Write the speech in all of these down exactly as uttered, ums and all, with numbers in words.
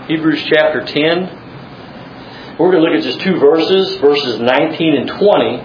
Hebrews chapter ten. We're going to look at just two verses, verses nineteen and twenty.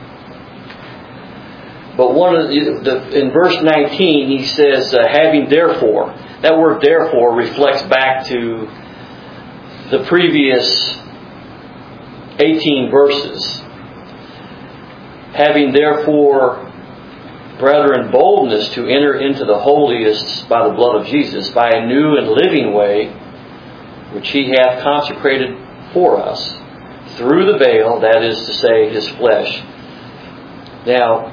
But one of the, the, in verse nineteen, he says, uh, having therefore. That word therefore reflects back to the previous eighteen verses. Having therefore, brethren, boldness to enter into the holiest by the blood of Jesus, by a new and living way, which He hath consecrated for us, through the veil, that is to say, His flesh. Now,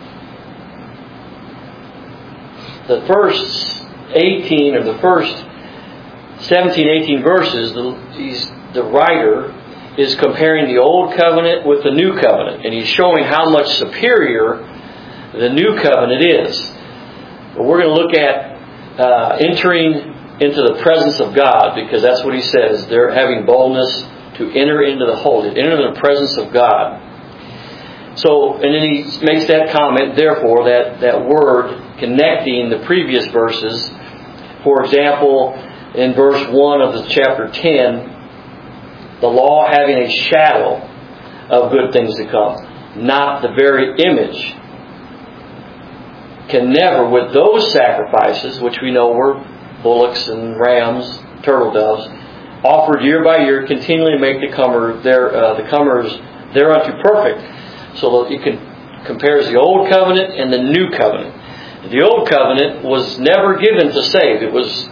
the first eighteen, or the first seventeen, eighteen verses, the, he's, the writer is comparing the Old Covenant with the New Covenant. And he's showing how much superior the New Covenant is. But we're going to look at uh, entering into the presence of God, because that's what he says. They're having boldness to enter into the holy, enter into the presence of God. So, and then he makes that comment, therefore, that, that word connecting the previous verses. For example, in verse one of the chapter ten, the law having a shadow of good things to come, not the very image, can never, with those sacrifices, which we know were bullocks and rams, turtle doves, offered year by year, continually make the comer their uh, the comers thereunto perfect. So that you can compares the Old Covenant and the New Covenant. The Old Covenant was never given to save. It was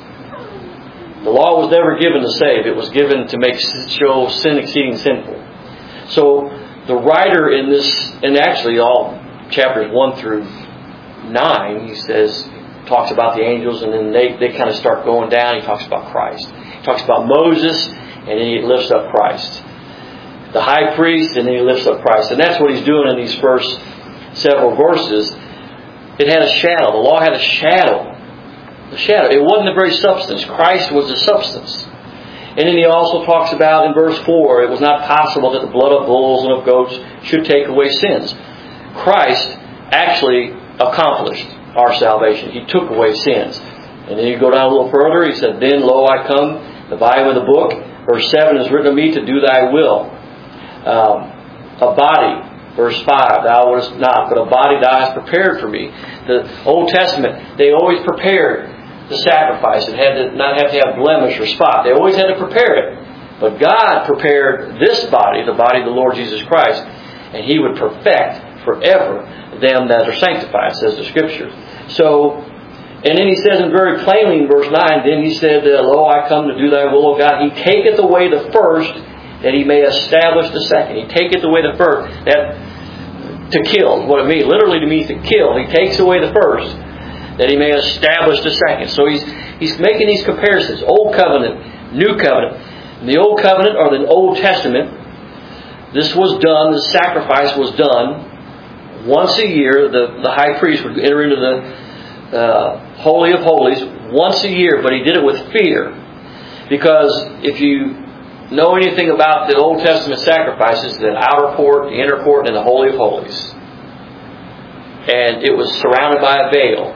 the law was never given to save. It was given to make show sin exceeding sinful. So the writer in this, and actually all chapters one through nine, he says, talks about the angels, and then they, they kind of start going down. He talks about Christ. He talks about Moses, and then he lifts up Christ. The high priest, and then he lifts up Christ. And that's what he's doing in these first several verses. It had a shadow. The law had a shadow. The shadow. It wasn't the very substance. Christ was the substance. And then he also talks about in verse four, it was not possible that the blood of bulls and of goats should take away sins. Christ actually accomplished our salvation. He took away sins. And then you go down a little further, he said, then lo, I come, the volume of the book. Verse seven is written of me to do thy will. Um, a body. Verse five, thou wouldest not, but a body thou hast prepared for me. The Old Testament, they always prepared the sacrifice. It had to not have to have blemish or spot. They always had to prepare it. But God prepared this body, the body of the Lord Jesus Christ, and He would perfect forever them that are sanctified, says the Scripture. So, and then He says in very plainly in verse nine, then He said, lo, I come to do thy will, O God. He taketh away the first, that He may establish the second. He taketh away the first, that to kill, what it means, literally to mean to kill. He takes away the first, that He may establish the second. So he's he's making these comparisons. Old Covenant, New Covenant. In the Old Covenant, or the Old Testament, this was done, the sacrifice was done once a year. The, the high priest would enter into the uh, Holy of Holies once a year, but he did it with fear. Because if you know anything about the Old Testament sacrifices, the outer court, the inner court, and the Holy of Holies. And it was surrounded by a veil.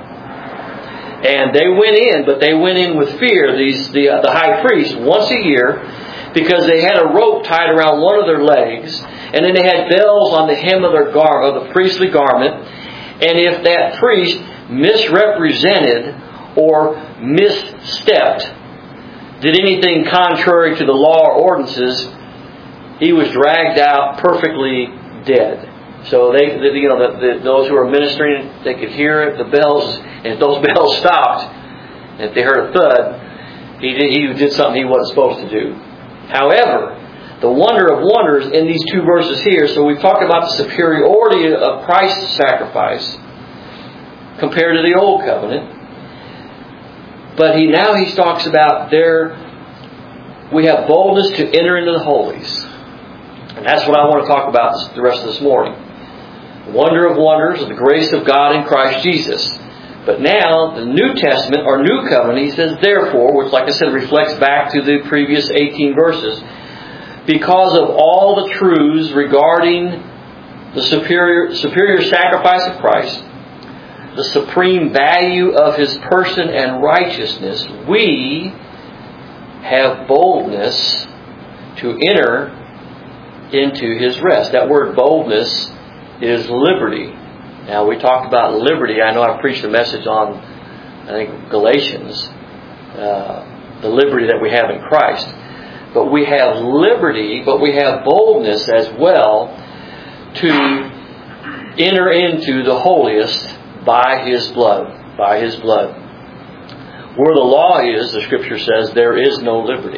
And they went in, but they went in with fear, these the, uh, the high priest, once a year, because they had a rope tied around one of their legs, and then they had bells on the hem of their gar- of the priestly garment. And if that priest misrepresented or misstepped, did anything contrary to the law or ordinances, he was dragged out perfectly dead. So they, the, you know, the, the, those who were ministering, they could hear it, the bells, and if those bells stopped, and if they heard a thud, he did, he did something he wasn't supposed to do. However, the wonder of wonders in these two verses here, so we've talked about the superiority of Christ's sacrifice compared to the Old Covenant. But he now he talks about there, we have boldness to enter into the holies. And that's what I want to talk about the rest of this morning. The wonder of wonders of the grace of God in Christ Jesus. But now, the New Testament, or New Covenant, he says, therefore, which like I said reflects back to the previous eighteen verses, because of all the truths regarding the superior, superior sacrifice of Christ, the supreme value of His person and righteousness, we, have boldness to enter into His rest. That word boldness is liberty. Now, we talked about liberty. I know I preached a message on, I think, Galatians, uh, the liberty that we have in Christ. But we have liberty, but we have boldness as well to enter into the holiest by His blood. By His blood. Where the law is, the Scripture says, there is no liberty.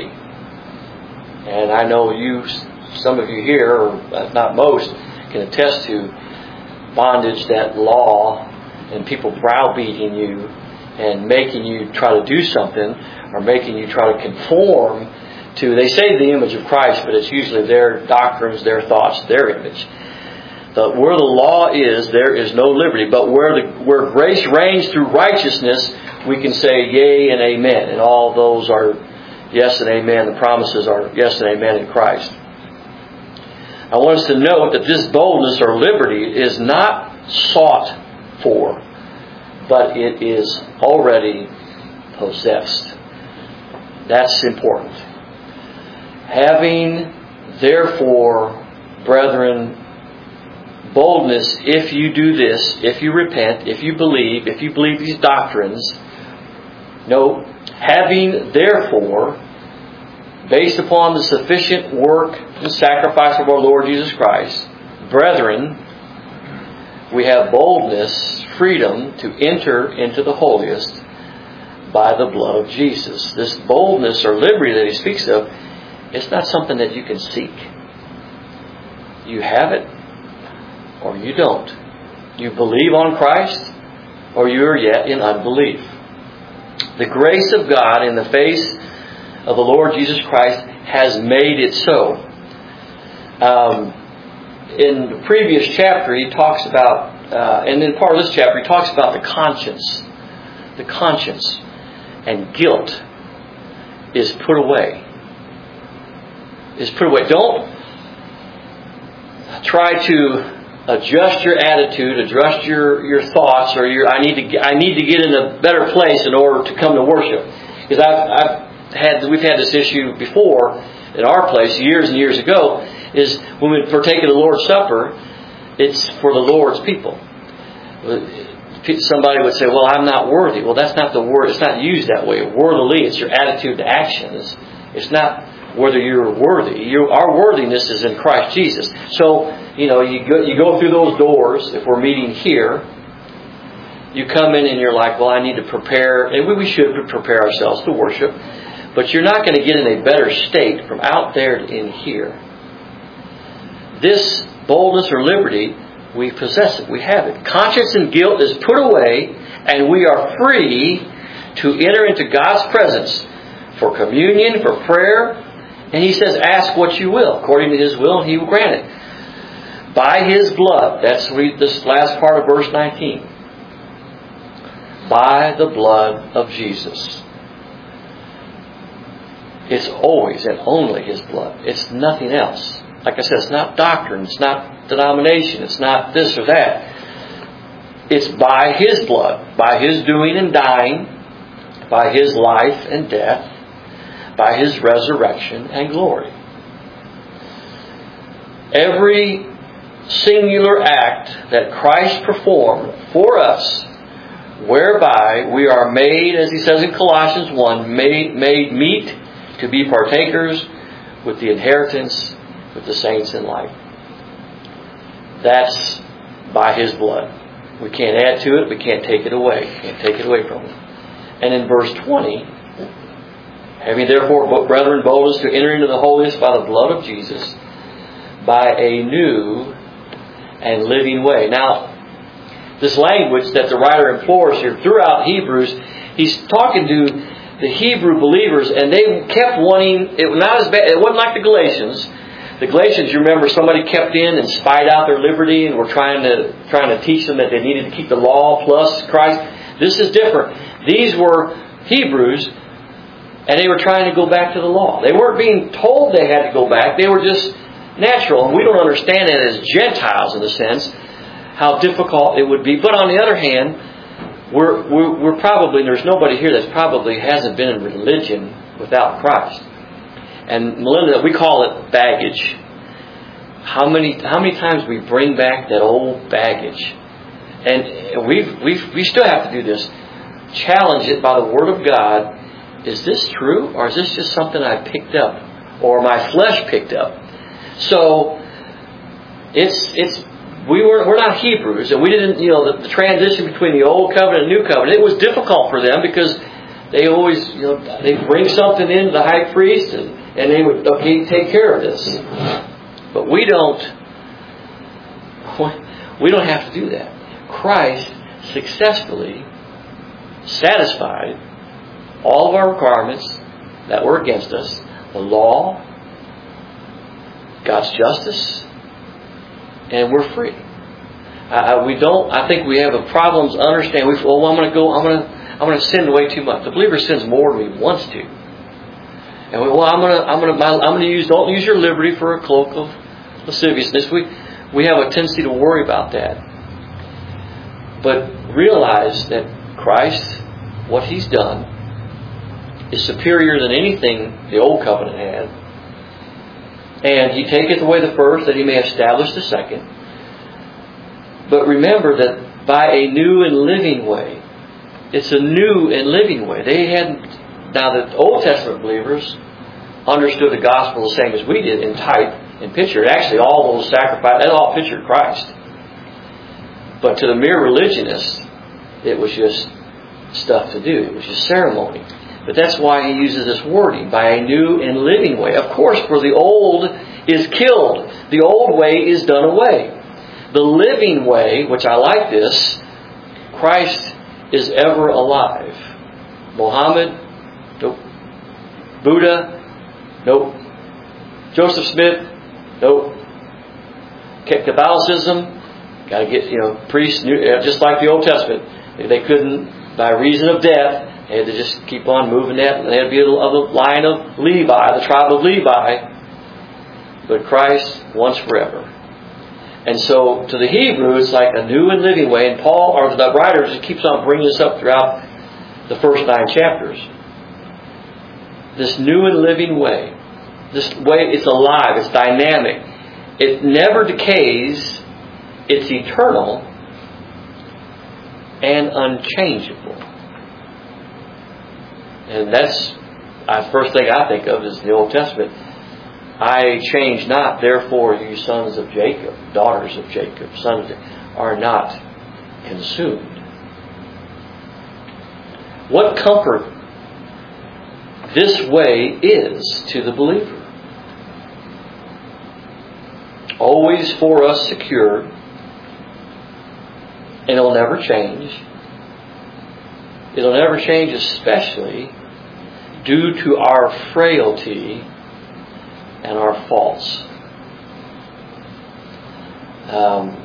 And I know you, some of you here, or not most, can attest to bondage, that law, and people browbeating you and making you try to do something, or making you try to conform to, they say the image of Christ, but it's usually their doctrines, their thoughts, their image. The, where the law is, there is no liberty. But where the where grace reigns through righteousness, we can say yea and amen. And all those are yes and amen. The promises are yes and amen in Christ. I want us to note that this boldness or liberty is not sought for, but it is already possessed. That's important. Having, therefore, brethren, boldness, if you do this, if you repent, if you believe, if you believe these doctrines, no, having, therefore, based upon the sufficient work and sacrifice of our Lord Jesus Christ, brethren, we have boldness, freedom to enter into the holiest by the blood of Jesus. This boldness or liberty that he speaks of, it's not something that you can seek. You have it or you don't. You believe on Christ or you are yet in unbelief. The grace of God in the face of the Lord Jesus Christ has made it so. Um, in the previous chapter, he talks about, uh, and in part of this chapter, he talks about the conscience. The conscience and guilt is put away. Is put away. Don't try to adjust your attitude, adjust your, your thoughts, or your I need to get, I need to get in a better place in order to come to worship. Because I've, I've had we've had this issue before in our place years and years ago. Is when we partake of the Lord's Supper, it's for the Lord's people. Somebody would say, "Well, I'm not worthy." Well, that's not the word. It's not used that way. Worthily, it's your attitude to action. It's, it's not whether you're worthy. You, our worthiness is in Christ Jesus. So, you know, you go, you go through those doors. If we're meeting here, you come in and you're like, well, I need to prepare. And we, we should prepare ourselves to worship. But you're not going to get in a better state from out there to in here. This boldness or liberty, we possess it. We have it. Conscience and guilt is put away, and we are free to enter into God's presence for communion, for prayer. And he says, ask what you will. According to his will, he will grant it. By his blood. That's read this last part of verse nineteen. By the blood of Jesus. It's always and only his blood. It's nothing else. Like I said, it's not doctrine. It's not denomination. It's not this or that. It's by his blood. By his doing and dying. By his life and death. By his resurrection and glory. Every singular act that Christ performed for us, whereby we are made, as he says in Colossians one, made, made meet to be partakers with the inheritance with the saints in light. That's by his blood. We can't add to it. We can't take it away. We can't take it away from him. And in verse twenty, having therefore, brethren, boldness to enter into the holiest by the blood of Jesus, by a new and living way. Now, this language that the writer implores here throughout Hebrews, he's talking to the Hebrew believers, and they kept wanting, it was not as bad, it wasn't like the Galatians. The Galatians, you remember, somebody kept in and spied out their liberty and were trying to trying to teach them that they needed to keep the law plus Christ. This is different. These were Hebrews, and they were trying to go back to the law. They weren't being told they had to go back. They were just natural. And we don't understand it as Gentiles in a sense, how difficult it would be. But on the other hand, we're, we're, we're probably, there's nobody here that probably hasn't been in religion without Christ. And Melinda, we call it baggage. How many how many times we bring back that old baggage, and we we we still have to do this. Challenge it by the Word of God. Is this true, or is this just something I picked up, or my flesh picked up? So it's it's we were we're not Hebrews, and we didn't you know the, the transition between the old covenant and new covenant. It was difficult for them because they always you know they bring something in to the high priest, and, and they would okay take care of this. But we don't we don't have to do that. Christ successfully satisfied all of our requirements that were against us. The law, God's justice, and we're free. Uh, we don't. I think we have a problems understanding. We oh, I'm going to go. I'm going to. I'm going to sin way too much. The believer sins more than he wants to. And we, well, I'm going to. I'm going to. I'm going to use. Don't use your liberty for a cloak of lasciviousness. We we have a tendency to worry about that. But realize that Christ, what He's done, is superior than anything the old covenant had. And He taketh away the first, that He may establish the second. But remember that by a new and living way, it's a new and living way. They hadn't. Now the Old Testament believers understood the gospel the same as we did in type and picture. Actually, all those sacrifices, that all pictured Christ. But to the mere religionists, it was just stuff to do. It was just ceremony. But that's why He uses this wording, by a new and living way. Of course, for the old is killed. The old way is done away. The living way, which I like this, Christ is ever alive. Muhammad, nope. Buddha, nope. Joseph Smith, nope. Catholicism, got to get, you know, priests, just like the Old Testament. They couldn't, by reason of death, they had to just keep on moving that. They had to be of the line of Levi, the tribe of Levi. But Christ, once forever. And so, to the Hebrew, it's like a new and living way. And Paul, or the writer, just keeps on bringing this up throughout the first nine chapters. This new and living way. This way, it's alive, it's dynamic. It never decays. It's eternal and unchangeable. And that's the first thing I think of is the Old Testament. I change not, therefore you sons of Jacob, daughters of Jacob, sons of Jacob, are not consumed. What comfort this way is to the believer. Always for us secure, and it'll never change. It'll never change, especially due to our frailty and our faults. Um,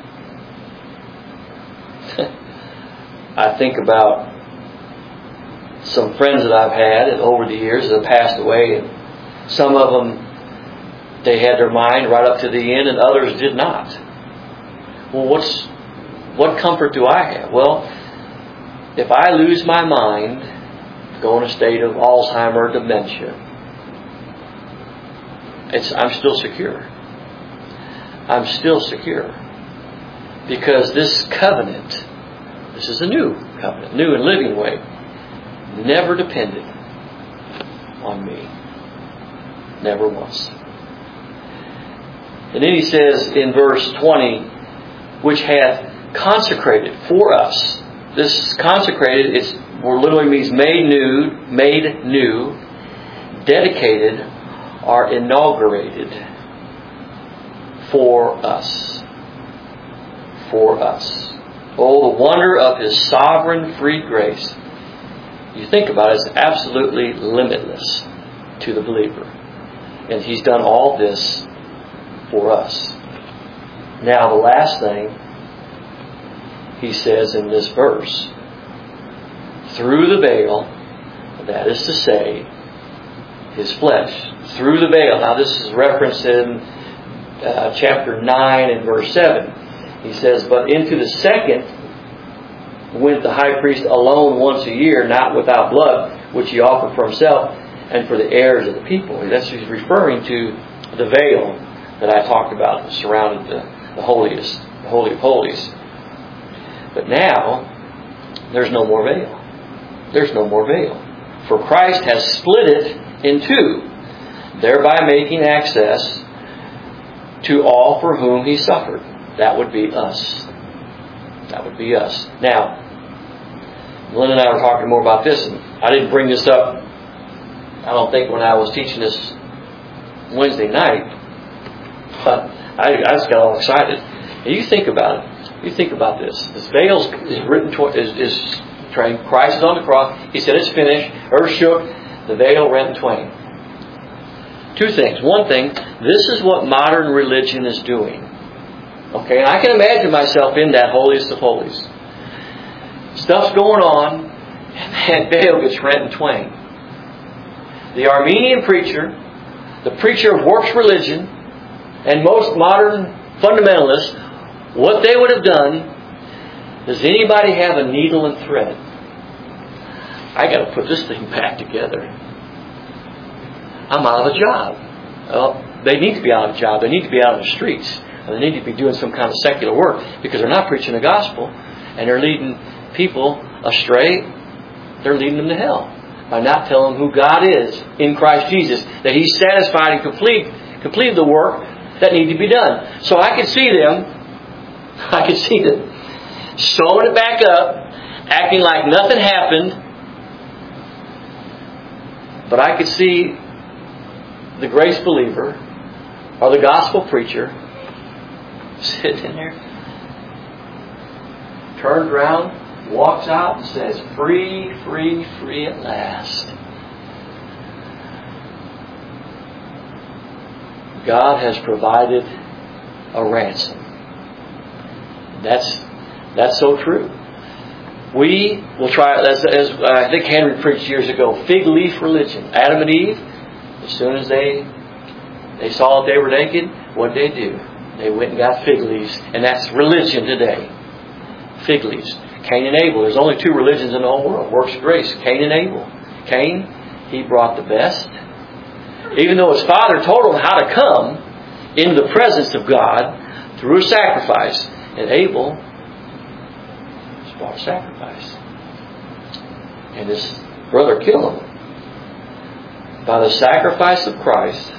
I think about some friends that I've had over the years that have passed away, and some of them, they had their mind right up to the end, and others did not. Well, what's what comfort do I have? Well, if I lose my mind, go in a state of Alzheimer, dementia, it's, I'm still secure. I'm still secure. Because this covenant, this is a new covenant, new and living way, never depended on me. Never once. And then he says in verse twenty, which hath consecrated for us. This consecrated, it's literally means made new, made new, dedicated, or inaugurated for us. For us. Oh, the wonder of His sovereign free grace. You think about it, it's absolutely limitless to the believer. And He's done all this for us. Now, the last thing he says in this verse, through the veil, that is to say, His flesh, through the veil. Now, this is referenced in uh, chapter nine and verse seven. He says, but into the second went the high priest alone once a year, not without blood, which he offered for himself and for the heirs of the people. That's he's referring to the veil that I talked about that surrounded the, the holiest, the Holy of Holies. But now, there's no more veil. There's no more veil. For Christ has split it in two, thereby making access to all for whom He suffered. That would be us. That would be us. Now, Lynn and I were talking more about this, and I didn't bring this up, I don't think, when I was teaching this Wednesday night, but I, I just got all excited. And you think about it. You think about this. This veil is written, tw- is, is trained. Christ is on the cross. He said, it's finished. Earth shook. The veil rent in twain. Two things. One thing, this is what modern religion is doing. Okay, and I can imagine myself in that holiest of holies. Stuff's going on, and that veil gets rent in twain. The Armenian preacher, the preacher of works religion, and most modern fundamentalists, what they would have done, does anybody have a needle and thread? I got to put this thing back together. I'm out of a job. Well, they need to be out of a job. They need to be out on the streets. And they need to be doing some kind of secular work because they're not preaching the gospel and they're leading people astray. They're leading them to hell by not telling them who God is in Christ Jesus, that He's satisfied and complete, completed the work that needed to be done. So I could see them, I could see them sewing it back up, acting like nothing happened, but I could see the grace believer or the gospel preacher sitting in there, turns around, walks out and says, free, free, free at last. God has provided a ransom. That's that's so true. We will try, as, as I think Henry preached years ago, fig leaf religion. Adam and Eve, as soon as they they saw that they were naked, what did they do? They went and got fig leaves. And that's religion today. Fig leaves. Cain and Abel. There's only two religions in the whole world. Works of grace. Cain and Abel. Cain, he brought the best. Even though his father told him how to come into the presence of God through a sacrifice. And Abel just brought a sacrifice. And his brother killed him. By the sacrifice of Christ,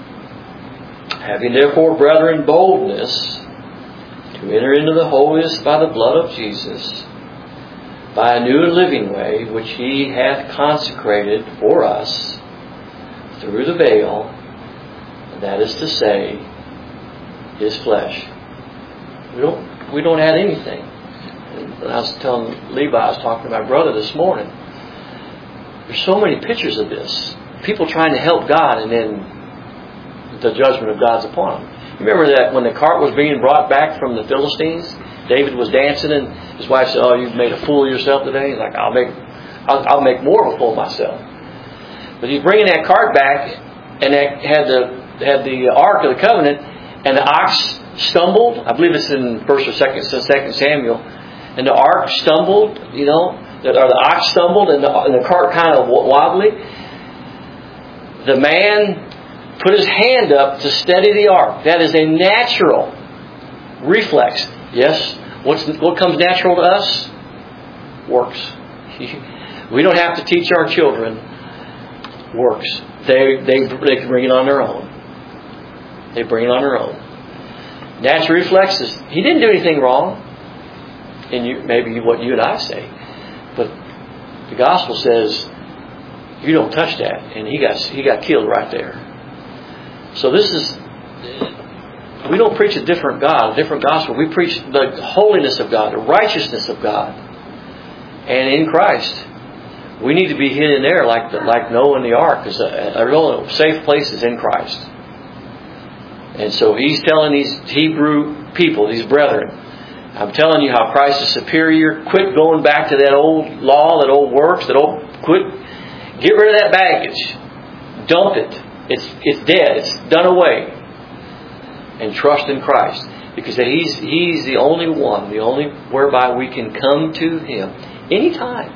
having therefore, brethren, boldness to enter into the holiest by the blood of Jesus, by a new and living way, which He hath consecrated for us through the veil, that is to say, His flesh. We don't we don't add anything. And I was telling Levi, I was talking to my brother this morning. There's so many pictures of this. People trying to help God, and then the judgment of God's upon them. You remember that when the cart was being brought back from the Philistines, David was dancing, and his wife said, "Oh, you've made a fool of yourself today." He's like, "I'll make, I'll, I'll make more of a fool of myself." But he's bringing that cart back, and that had the had the Ark of the Covenant, and the ox stumbled. I believe it's in First or Second, Second Samuel, and the Ark stumbled. You know, or the ox stumbled, and the, and the cart kind of wobbly. The man put his hand up to steady the ark. That is a natural reflex. Yes? What's what comes natural to us? Works. We don't have to teach our children works. They they they can bring it on their own. They bring it on their own. Natural reflexes. He didn't do anything wrong. And you, maybe what you and I say, but the gospel says you don't touch that, and he got he got killed right there. So this is, we don't preach a different God, a different gospel. We preach the holiness of God, the righteousness of God. And in Christ, we need to be hidden there like the, like Noah in the ark. Because a, a real safe place is in Christ. And so He's telling these Hebrew people, these brethren, I'm telling you how Christ is superior. Quit going back to that old law, that old works, that old, quit, get rid of that baggage. Dump it. It's it's dead. It's done away. And trust in Christ. Because He's He's the only one, the only whereby we can come to Him anytime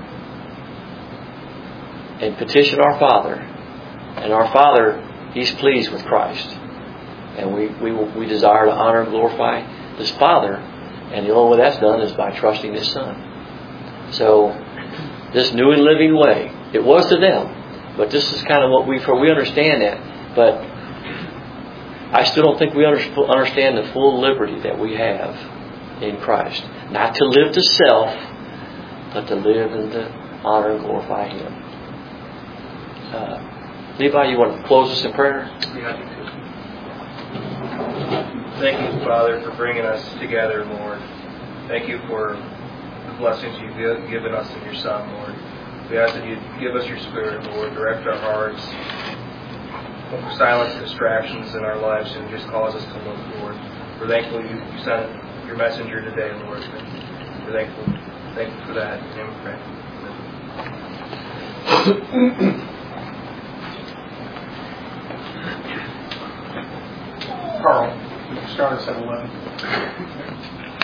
and petition our Father. And our Father, He's pleased with Christ. And we, we, we desire to honor and glorify this Father. And the only way that's done is by trusting His Son. So, this new and living way, it was to them. But this is kind of what we, for we understand that. But I still don't think we understand the full liberty that we have in Christ. Not to live to self, but to live and to honor and glorify Him. Uh, Levi, you want to close us in prayer? Thank you, Father, for bringing us together, Lord. Thank you for the blessings you've given us in your Son, Lord. We ask that you give us your Spirit, Lord, direct our hearts, silence distractions in our lives, and just cause us to look, Lord. We're thankful you, you sent your messenger today, Lord. We're thankful, thankful for that. In your name we pray. Carl, you can start us at eleven.